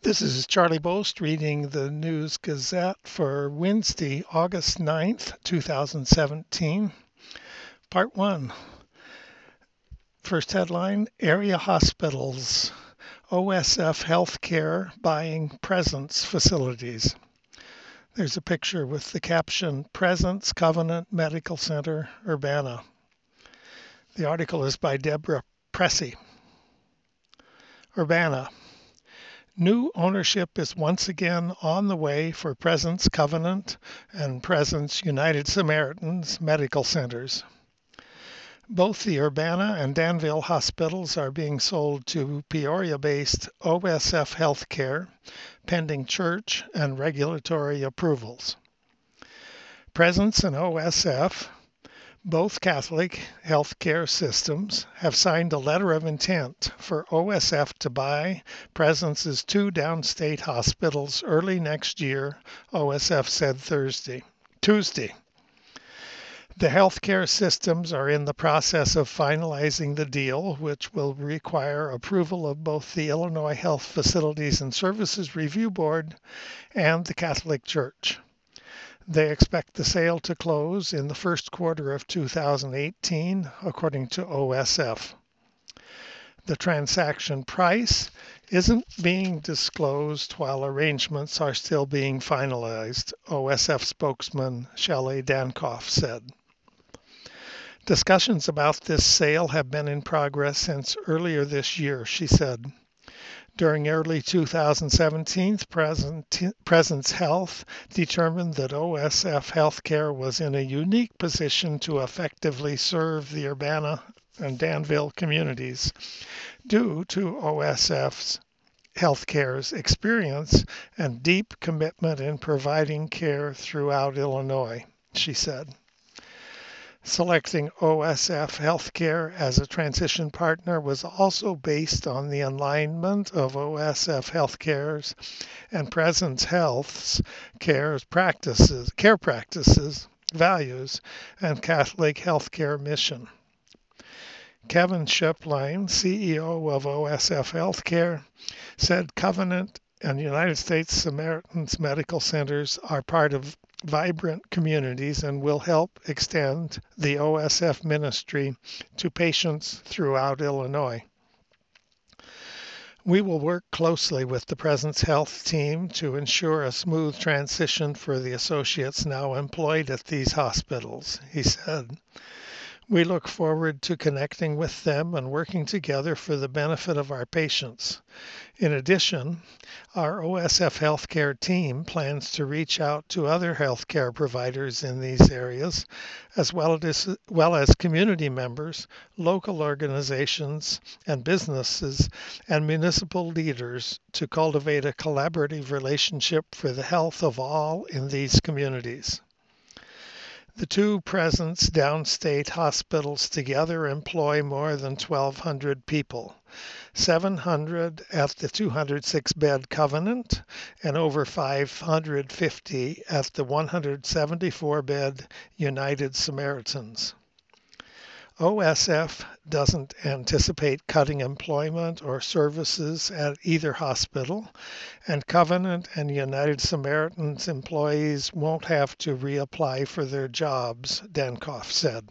This is Charlie Boast reading the News Gazette for Wednesday, August 9th, 2017. Part 1. First headline, Area Hospitals, OSF Healthcare buying Presence Facilities. There's a picture with the caption, Presence Covenant Medical Center, Urbana. The article is by Deborah Pressey. Urbana. New ownership is once again on the way for Presence Covenant and Presence United Samaritans medical centers. Both the Urbana and Danville hospitals are being sold to Peoria-based OSF Healthcare, pending church and regulatory approvals. Presence and OSF, both Catholic healthcare systems, have signed a letter of intent for OSF to buy Presence's two downstate hospitals early next year, OSF said Tuesday. The healthcare systems are in the process of finalizing the deal, which will require approval of both the Illinois Health Facilities and Services Review Board and the Catholic Church. They expect the sale to close in the first quarter of 2018, according to OSF. The transaction price isn't being disclosed while arrangements are still being finalized, OSF spokesman Shelley Dankoff said. Discussions about this sale have been in progress since earlier this year, she said. During early 2017, Presence Health determined that OSF Healthcare was in a unique position to effectively serve the Urbana and Danville communities due to OSF's Healthcare's experience and deep commitment in providing care throughout Illinois, she said. Selecting OSF Healthcare as a transition partner was also based on the alignment of OSF Healthcare's and Presence Health's care practices, values, and Catholic healthcare mission. Kevin Schöpplein, CEO of OSF Healthcare, said Covenant and United States Samaritans medical centers are part of vibrant communities and will help extend the OSF ministry to patients throughout Illinois. We will work closely with the Presence Health team to ensure a smooth transition for the associates now employed at these hospitals, he said. We look forward to connecting with them and working together for the benefit of our patients. In addition, our OSF Healthcare team plans to reach out to other healthcare providers in these areas, as well as community members, local organizations and businesses, and municipal leaders to cultivate a collaborative relationship for the health of all in these communities. The two Presence downstate hospitals together employ more than 1,200 people, 700 at the 206-bed Covenant and over 550 at the 174-bed United Samaritans. OSF doesn't anticipate cutting employment or services at either hospital, and Covenant and United Samaritans employees won't have to reapply for their jobs, Dankoff said.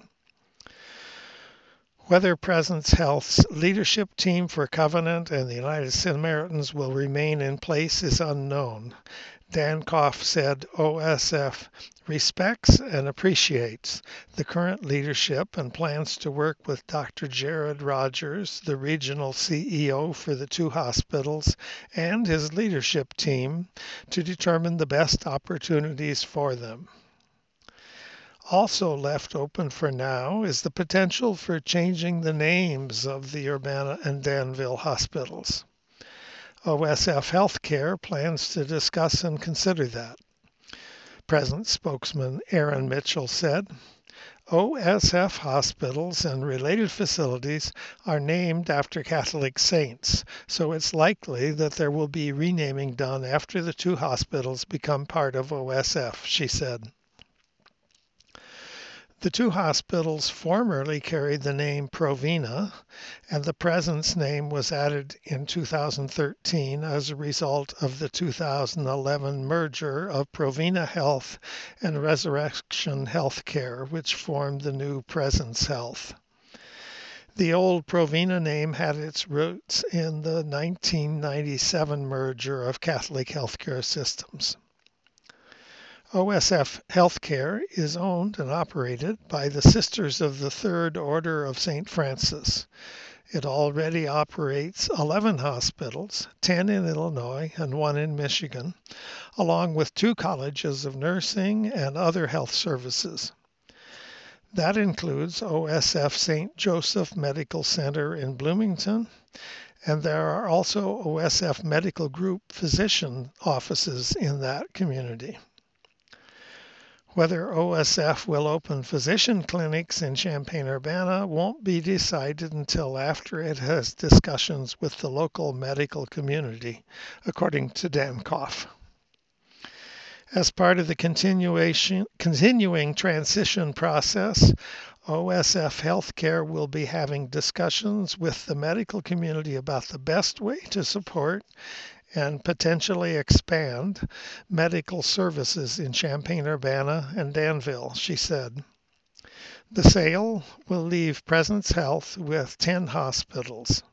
Whether Presence Health's leadership team for Covenant and the United Samaritans will remain in place is unknown. Dankoff said OSF respects and appreciates the current leadership and plans to work with Dr. Jared Rogers, the regional CEO for the two hospitals, and his leadership team to determine the best opportunities for them. Also left open for now is the potential for changing the names of the Urbana and Danville hospitals. OSF Healthcare plans to discuss and consider that. Presence spokesman Aaron Mitchell said, OSF hospitals and related facilities are named after Catholic saints, so it's likely that there will be renaming done after the two hospitals become part of OSF, she said. The two hospitals formerly carried the name Provena, and the presence name was added in 2013 as a result of the 2011 merger of Provena Health and Resurrection Healthcare, which formed the new Presence Health. The old Provena name had its roots in the 1997 merger of Catholic Healthcare Systems. OSF Healthcare is owned and operated by the Sisters of the Third Order of St. Francis. It already operates 11 hospitals, 10 in Illinois and 1 in Michigan, along with 2 colleges of nursing and other health services. That includes OSF St. Joseph Medical Center in Bloomington, and there are also OSF Medical Group physician offices in that community. Whether OSF will open physician clinics in Champaign-Urbana won't be decided until after it has discussions with the local medical community, according to Dan Koff. As part of the continuing transition process, OSF Healthcare will be having discussions with the medical community about the best way to support and potentially expand medical services in Champaign-Urbana and Danville, she said. The sale will leave Presence Health with 10 hospitals.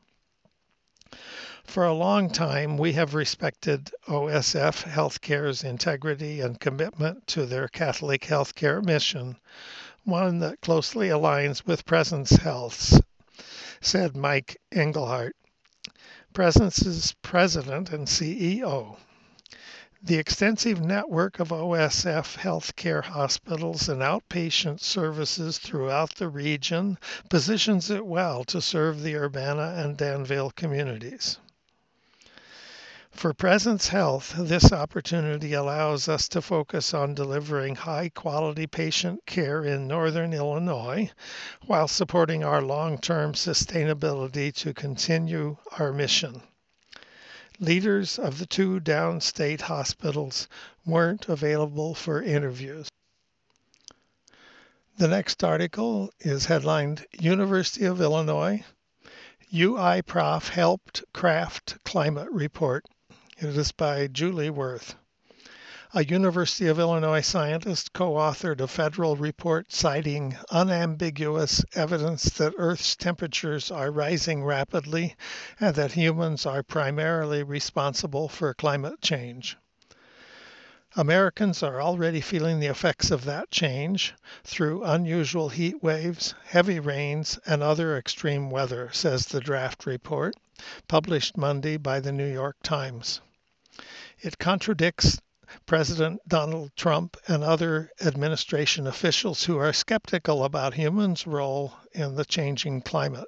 For a long time, we have respected OSF Healthcare's integrity and commitment to their Catholic healthcare mission, one that closely aligns with Presence Health's, said Mike Engelhardt, Presence's president and CEO. The extensive network of OSF healthcare hospitals and outpatient services throughout the region positions it well to serve the Urbana and Danville communities. For Presence Health, this opportunity allows us to focus on delivering high-quality patient care in northern Illinois while supporting our long-term sustainability to continue our mission. Leaders of the 2 downstate hospitals weren't available for interviews. The next article is headlined University of Illinois, UI Prof helped craft climate report. It is by Julie Worth. A University of Illinois scientist co-authored a federal report citing unambiguous evidence that Earth's temperatures are rising rapidly and that humans are primarily responsible for climate change. Americans are already feeling the effects of that change through unusual heat waves, heavy rains, and other extreme weather, says the draft report, published Monday by the New York Times. It contradicts President Donald Trump and other administration officials who are skeptical about humans' role in the changing climate.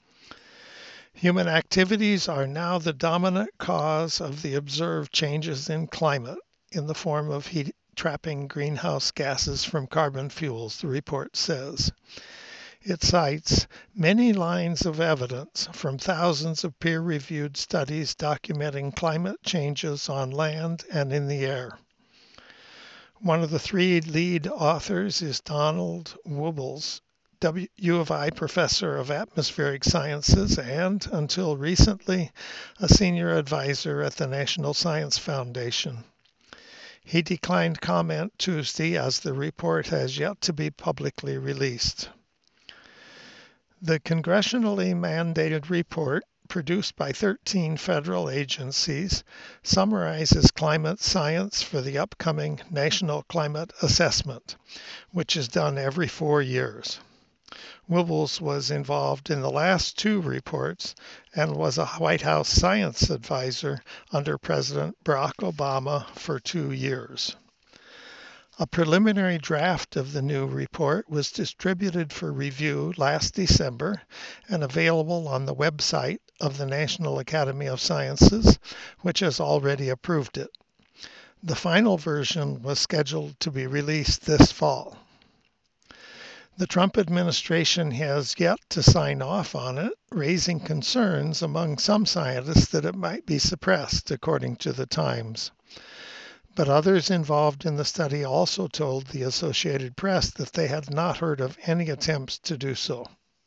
Human activities are now the dominant cause of the observed changes in climate in the form of heat trapping greenhouse gases from carbon fuels, the report says. It cites many lines of evidence from thousands of peer-reviewed studies documenting climate changes on land and in the air. One of the 3 lead authors is Donald Wubbels, U of I professor of atmospheric sciences and, until recently, a senior advisor at the National Science Foundation. He declined comment Tuesday as the report has yet to be publicly released. The congressionally mandated report, produced by 13 federal agencies, summarizes climate science for the upcoming National Climate Assessment, which is done every 4 years. Wubbels was involved in the last 2 reports and was a White House science advisor under President Barack Obama for 2 years. A preliminary draft of the new report was distributed for review last December and available on the website of the National Academy of Sciences, which has already approved it. The final version was scheduled to be released this fall. The Trump administration has yet to sign off on it, raising concerns among some scientists that it might be suppressed, according to the Times. But others involved in the study also told the Associated Press that they had not heard of any attempts to do so.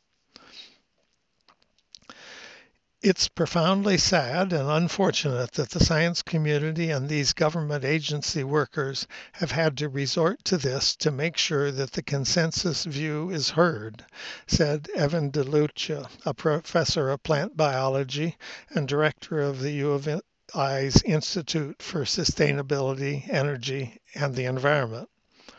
It's profoundly sad and unfortunate that the science community and these government agency workers have had to resort to this to make sure that the consensus view is heard, said Evan DeLucia, a professor of plant biology and director of the U of I's Institute for Sustainability, Energy, and the Environment.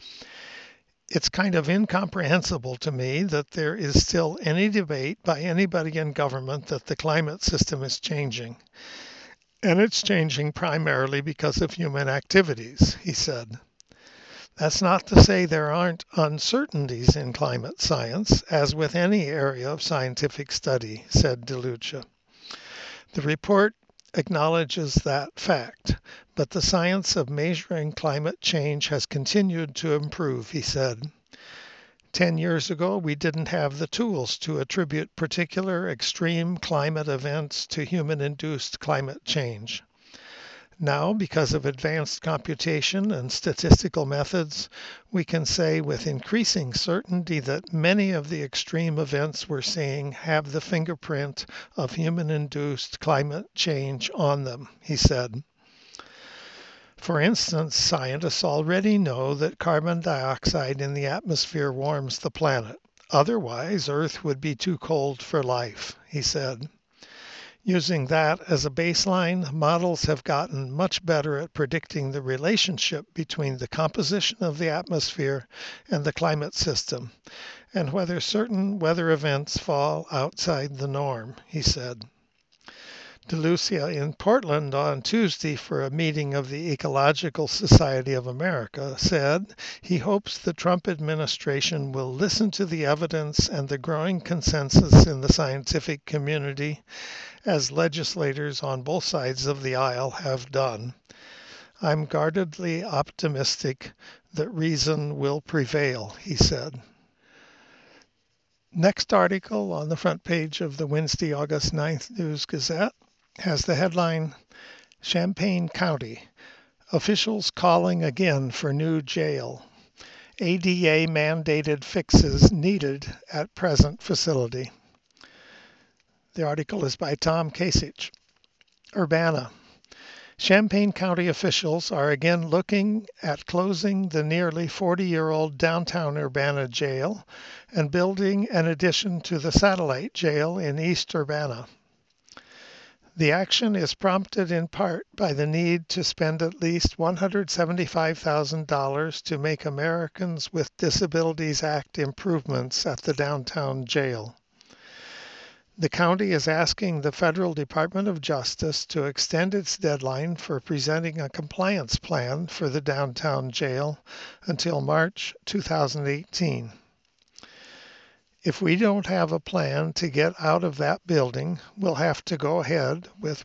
It's kind of incomprehensible to me that there is still any debate by anybody in government that the climate system is changing. And it's changing primarily because of human activities, he said. That's not to say there aren't uncertainties in climate science, as with any area of scientific study, said DeLucia. The report acknowledges that fact, but the science of measuring climate change has continued to improve, he said. 10 years ago, we didn't have the tools to attribute particular extreme climate events to human-induced climate change. Now, because of advanced computation and statistical methods, we can say with increasing certainty that many of the extreme events we're seeing have the fingerprint of human-induced climate change on them, he said. For instance, scientists already know that carbon dioxide in the atmosphere warms the planet. Otherwise, Earth would be too cold for life, he said. Using that as a baseline, models have gotten much better at predicting the relationship between the composition of the atmosphere and the climate system, and whether certain weather events fall outside the norm, he said. DeLucia in Portland on Tuesday for a meeting of the Ecological Society of America said he hopes the Trump administration will listen to the evidence and the growing consensus in the scientific community, as legislators on both sides of the aisle have done. I'm guardedly optimistic that reason will prevail, he said. Next article on the front page of the Wednesday, August 9th News Gazette has the headline, Champaign County, officials calling again for new jail. ADA mandated fixes needed at present facility. The article is by Tom Kasich. Urbana. Champaign County officials are again looking at closing the nearly 40-year-old downtown Urbana jail and building an addition to the satellite jail in East Urbana. The action is prompted in part by the need to spend at least $175,000 to make Americans with Disabilities Act improvements at the downtown jail. The county is asking the Federal Department of Justice to extend its deadline for presenting a compliance plan for the downtown jail until March 2018. If we don't have a plan to get out of that building, we'll have to go ahead with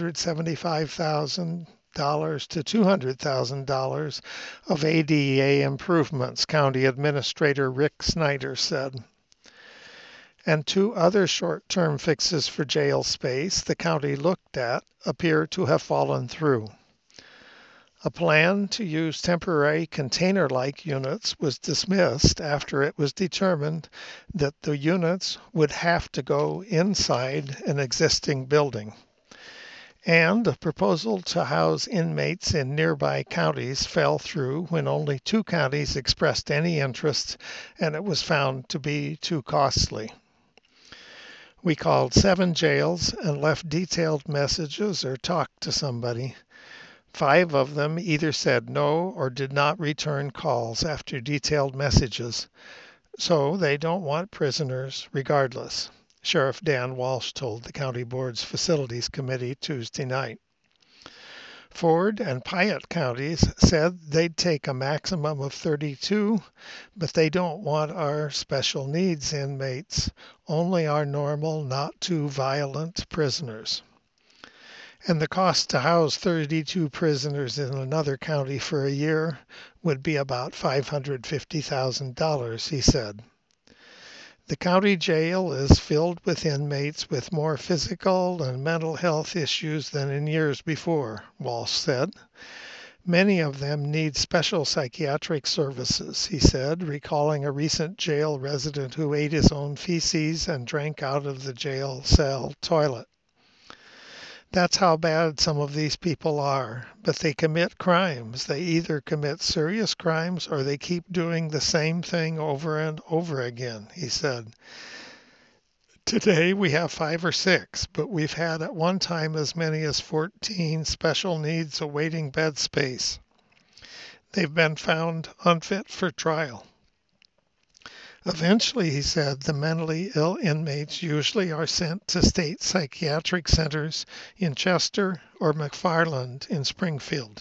$175,000 to $200,000 of ADA improvements, County Administrator Rick Snyder said. And 2 other short-term fixes for jail space the county looked at appear to have fallen through. A plan to use temporary container-like units was dismissed after it was determined that the units would have to go inside an existing building. And a proposal to house inmates in nearby counties fell through when only 2 counties expressed any interest and it was found to be too costly. We called 7 jails and left detailed messages or talked to somebody. 5 of them either said no or did not return calls after detailed messages, so they don't want prisoners regardless, Sheriff Dan Walsh told the County Board's Facilities Committee Tuesday night. Ford and Piatt counties said they'd take a maximum of 32, but they don't want our special needs inmates, only our normal, not too violent prisoners. And the cost to house 32 prisoners in another county for a year would be about $550,000, he said. The county jail is filled with inmates with more physical and mental health issues than in years before, Walsh said. Many of them need special psychiatric services, he said, recalling a recent jail resident who ate his own feces and drank out of the jail cell toilet. That's how bad some of these people are, but they commit crimes. They either commit serious crimes or they keep doing the same thing over and over again, he said. Today we have 5 or 6, but we've had at one time as many as 14 special needs awaiting bed space. They've been found unfit for trial. Eventually, he said, the mentally ill inmates usually are sent to state psychiatric centers in Chester or McFarland in Springfield.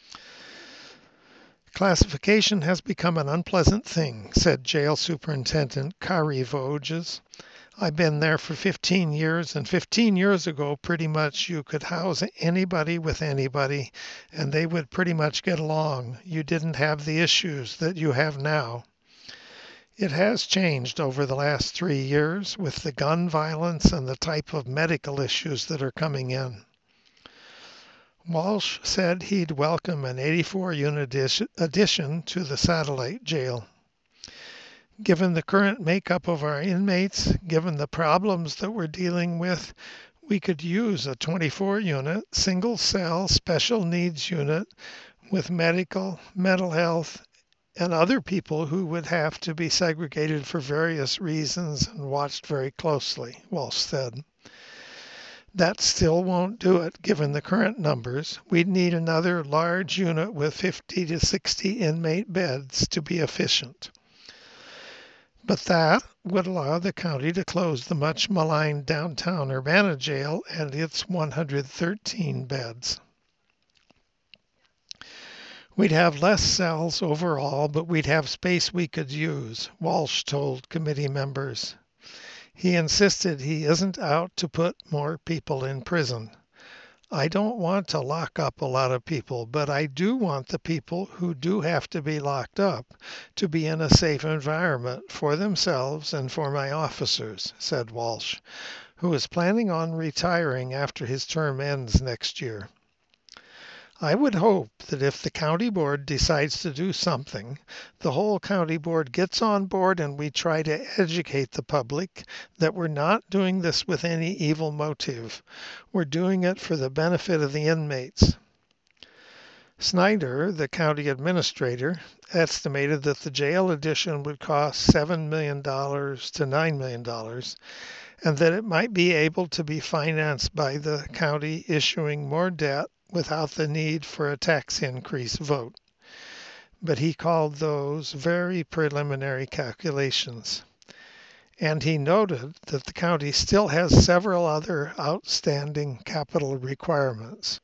Classification has become an unpleasant thing, said Jail Superintendent Kari Voges. I've been there for 15 years, and 15 years ago, pretty much you could house anybody with anybody, and they would pretty much get along. You didn't have the issues that you have now. It has changed over the last 3 years with the gun violence and the type of medical issues that are coming in. Walsh said he'd welcome an 84-unit addition to the satellite jail. Given the current makeup of our inmates, given the problems that we're dealing with, we could use a 24-unit, single-cell special needs unit with medical, mental health, and other people who would have to be segregated for various reasons and watched very closely, Walsh said. That still won't do it, given the current numbers. We'd need another large unit with 50 to 60 inmate beds to be efficient. But that would allow the county to close the much maligned downtown Urbana jail and its 113 beds. We'd have less cells overall, but we'd have space we could use, Walsh told committee members. He insisted he isn't out to put more people in prison. I don't want to lock up a lot of people, but I do want the people who do have to be locked up to be in a safe environment for themselves and for my officers, said Walsh, who is planning on retiring after his term ends next year. I would hope that if the county board decides to do something, the whole county board gets on board and we try to educate the public that we're not doing this with any evil motive. We're doing it for the benefit of the inmates. Snyder, the county administrator, estimated that the jail addition would cost $7 million to $9 million, and that it might be able to be financed by the county issuing more debt without the need for a tax increase vote. But he called those very preliminary calculations. And he noted that the county still has several other outstanding capital requirements.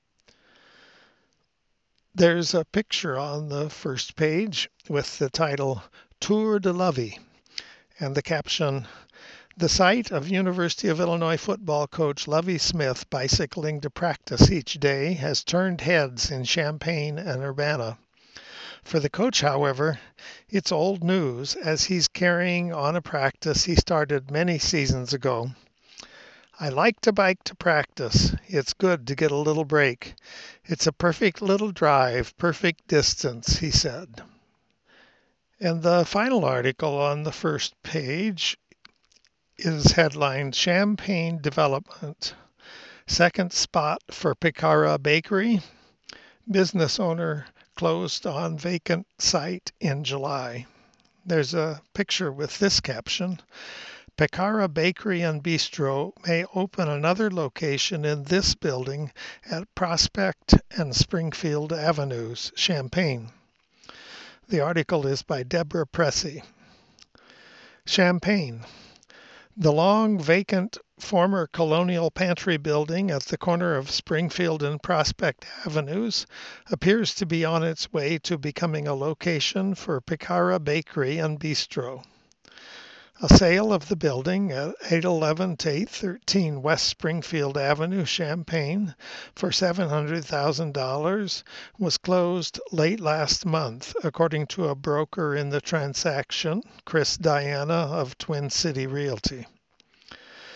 There's a picture on the first page with the title Tour de Lovey and the caption, "The sight of University of Illinois football coach Lovie Smith bicycling to practice each day has turned heads in Champaign and Urbana. For the coach, however, it's old news as he's carrying on a practice he started many seasons ago. I like to bike to practice. It's good to get a little break. It's a perfect little drive, perfect distance," he said. And the final article on the first page is headlined Champaign Development. Second spot for Picara Bakery. Business owner closed on vacant site in July. There's a picture with this caption. Picara Bakery and Bistro may open another location in this building at Prospect and Springfield Avenues, Champaign. The article is by Deborah Pressey. Champaign. The long vacant former Colonial Pantry building at the corner of Springfield and Prospect Avenues appears to be on its way to becoming a location for Picara Bakery and Bistro. A sale of the building at 811 to 813 West Springfield Avenue, Champaign, for $700,000 was closed late last month, according to a broker in the transaction, Chris Diana of Twin City Realty.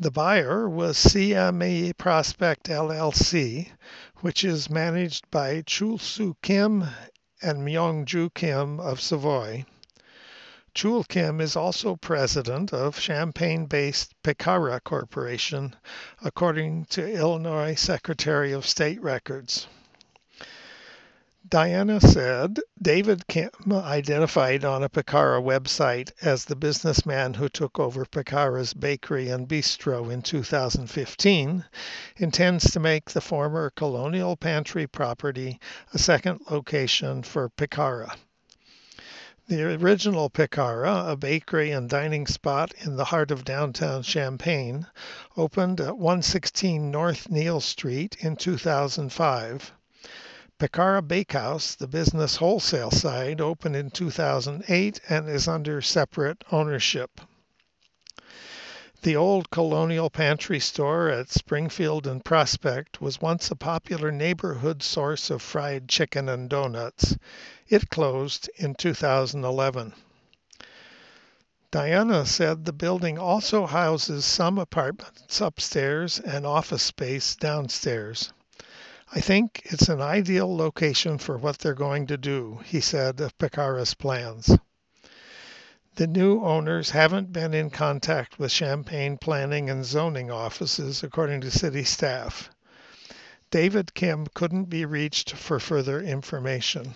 The buyer was CME Prospect LLC, which is managed by Chul-Soo Kim and Myung-Joo Kim of Savoy. Chul Kim is also president of Champaign-based Picara Corporation, according to Illinois Secretary of State records. Diana said David Kim, identified on a Picara website as the businessman who took over Picara's bakery and bistro in 2015, intends to make the former Colonial Pantry property a second location for Picara. The original Picara, a bakery and dining spot in the heart of downtown Champaign, opened at 116 North Neal Street in 2005. Picara Bakehouse, the business wholesale side, opened in 2008 and is under separate ownership. The old Colonial Pantry store at Springfield and Prospect was once a popular neighborhood source of fried chicken and donuts. It closed in 2011. Diana said the building also houses some apartments upstairs and office space downstairs. I think it's an ideal location for what they're going to do, he said of Picara's plans. The new owners haven't been in contact with Champaign planning and zoning offices, according to city staff. David Kim couldn't be reached for further information.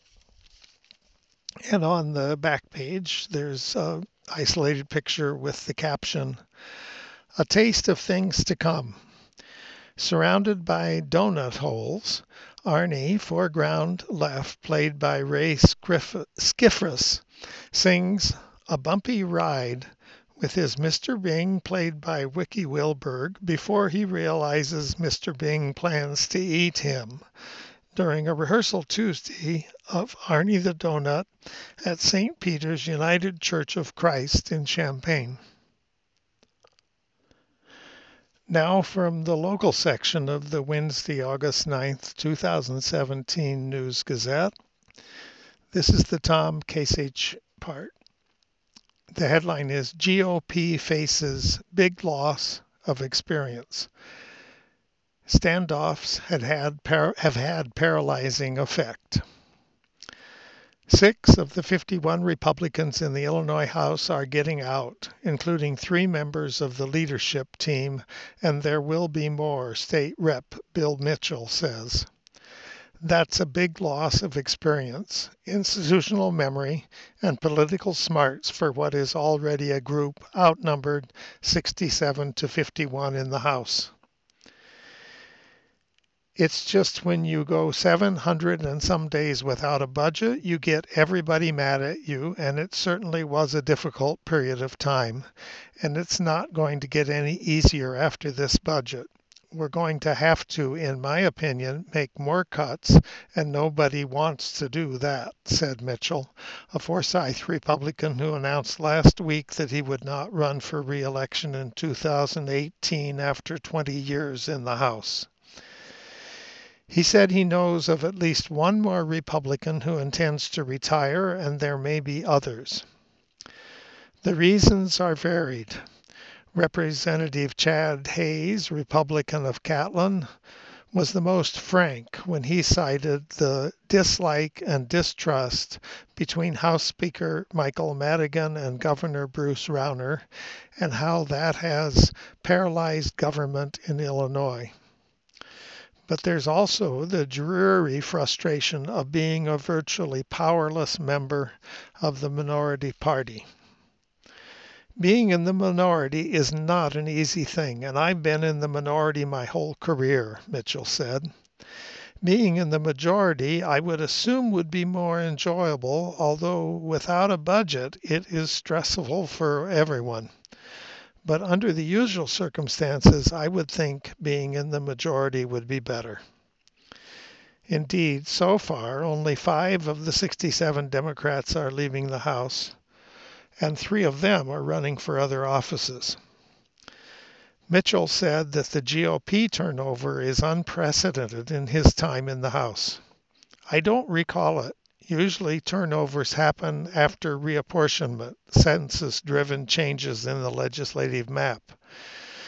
And on the back page, there's an isolated picture with the caption, "A taste of things to come." Surrounded by donut holes, Arnie, foreground left, played by Ray Skiffrus, sings "A Bumpy Ride" with his Mr. Bing, played by Wiki Wilberg, before he realizes Mr. Bing plans to eat him during a rehearsal Tuesday of Arnie the Donut at St. Peter's United Church of Christ in Champaign. Now from the local section of the Wednesday, August 9th, 2017 News Gazette. This is the Tom Kasich part. The headline is GOP Faces Big Loss of Experience. Standoffs have had paralyzing effect. 6 of the 51 Republicans in the Illinois House are getting out, including 3 members of the leadership team, and there will be more, State Rep Bill Mitchell says. That's a big loss of experience, institutional memory, and political smarts for what is already a group outnumbered 67 to 51 in the House. It's just when you go 700 and some days without a budget, you get everybody mad at you, and it certainly was a difficult period of time, and it's not going to get any easier after this budget. We're going to have to, in my opinion, make more cuts, and nobody wants to do that, said Mitchell, a Forsyth Republican who announced last week that he would not run for re-election in 2018 after 20 years in the House. He said he knows of at least one more Republican who intends to retire, and there may be others. The reasons are varied. Representative Chad Hayes, Republican of Catlin, was the most frank when he cited the dislike and distrust between House Speaker Michael Madigan and Governor Bruce Rauner, and how that has paralyzed government in Illinois. But there's also the dreary frustration of being a virtually powerless member of the minority party. Being in the minority is not an easy thing, and I've been in the minority my whole career, Mitchell said. Being in the majority, I would assume, would be more enjoyable, although without a budget, it is stressful for everyone. But under the usual circumstances, I would think being in the majority would be better. Indeed, so far, only 5 of the 67 Democrats are leaving the House, and 3 of them are running for other offices. Mitchell said that the GOP turnover is unprecedented in his time in the House. I don't recall it. Usually turnovers happen after reapportionment, census-driven changes in the legislative map.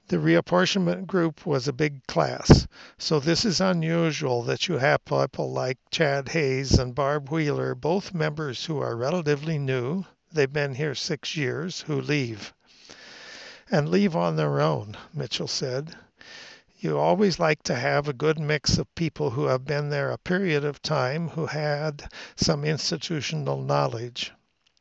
The reapportionment group was a big class, so this is unusual that you have people like Chad Hayes and Barb Wheeler, both members who are relatively new. They've been here 6 years, who leave. And leave on their own, Mitchell said. You always like to have a good mix of people who have been there a period of time, who had some institutional knowledge.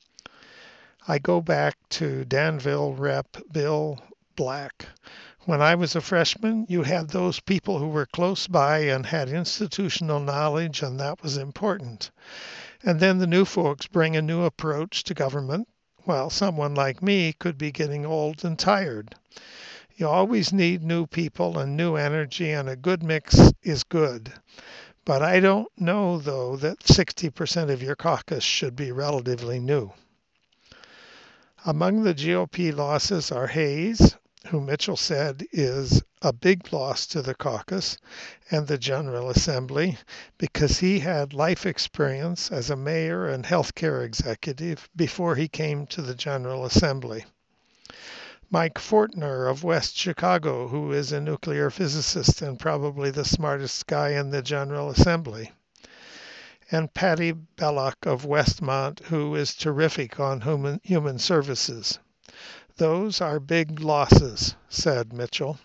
I go back to Danville Rep. Bill Black. When I was a freshman, you had those people who were close by and had institutional knowledge, and that was important. And then the new folks bring a new approach to government, while someone like me could be getting old and tired. You always need new people and new energy, and a good mix is good. But I don't know, though, that 60% of your caucus should be relatively new. Among the GOP losses are Hayes, who Mitchell said is a big loss to the caucus and the General Assembly because he had life experience as a mayor and healthcare executive before he came to the General Assembly. Mike Fortner of West Chicago, who is a nuclear physicist and probably the smartest guy in the General Assembly. And Patty Belloc of Westmont, who is terrific on human services. Those are big losses, said Mitchell.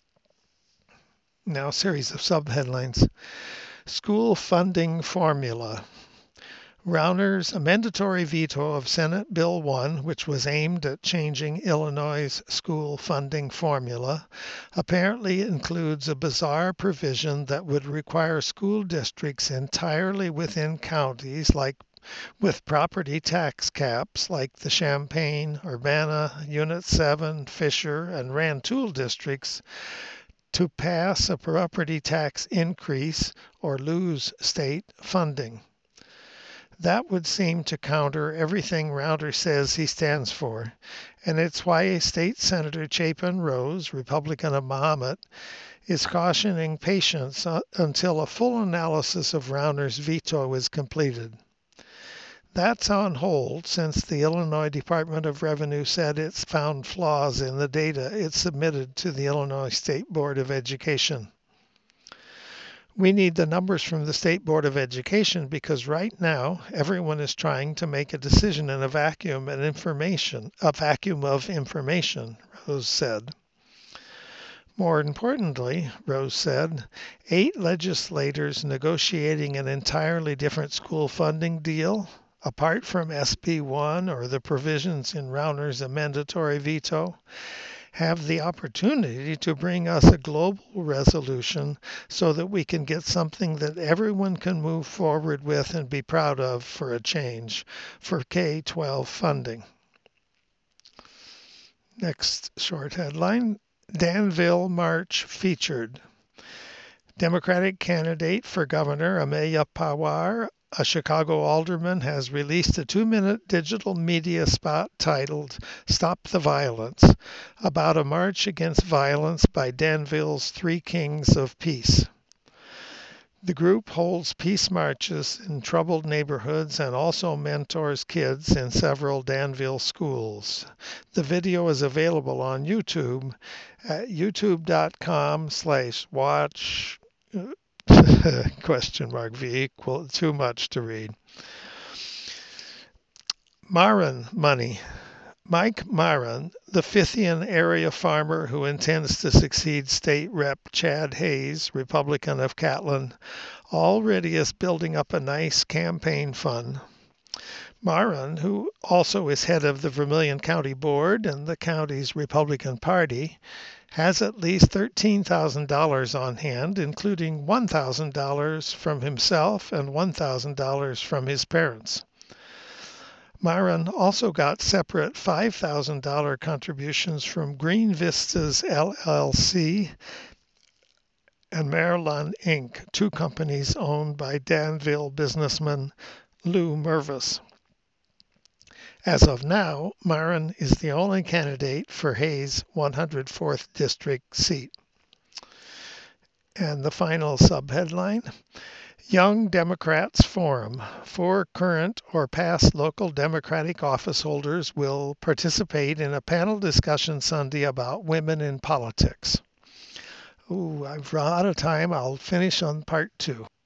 Now, a series of subheadlines. School funding formula. Rauner's mandatory veto of Senate Bill 1, which was aimed at changing Illinois' school funding formula, apparently includes a bizarre provision that would require school districts entirely within counties with property tax caps like the Champaign, Urbana, Unit 7, Fisher, and Rantoul districts to pass a property tax increase or lose state funding. That would seem to counter everything Rauner says he stands for, and it's why State Senator Chapin Rose, Republican of Mahomet, is cautioning patience until a full analysis of Rauner's veto is completed. That's on hold since the Illinois Department of Revenue said it's found flaws in the data it submitted to the Illinois State Board of Education. We need the numbers from the State Board of Education because right now everyone is trying to make a decision in a vacuum of information, Rose said. More importantly, Rose said, 8 legislators negotiating an entirely different school funding deal, apart from SB 1 or the provisions in Rauner's mandatory veto, have the opportunity to bring us a global resolution so that we can get something that everyone can move forward with and be proud of for a change for K-12 funding. Next short headline, Danville March featured. Democratic candidate for governor Amelia Pawar, a Chicago alderman, has released a 2-minute digital media spot titled Stop the Violence, about a march against violence by Danville's Three Kings of Peace. The group holds peace marches in troubled neighborhoods and also mentors kids in several Danville schools. The video is available on YouTube at youtube.com/watch $V too much to read. Marron money. Mike Marron, the Fithian area farmer who intends to succeed State Rep. Chad Hayes, Republican of Catlin, already is building up a nice campaign fund. Marron, who also is head of the Vermilion County Board and the county's Republican Party, has at least $13,000 on hand, including $1,000 from himself and $1,000 from his parents. Marron also got separate $5,000 contributions from Green Vistas LLC and Maryland Inc., 2 companies owned by Danville businessman Lou Mervis. As of now, Marron is the only candidate for Hayes' 104th district seat. And the final subheadline, Young Democrats Forum. 4 current or past local Democratic office holders will participate in a panel discussion Sunday about women in politics. Ooh, I've run out of time. I'll finish on part 2.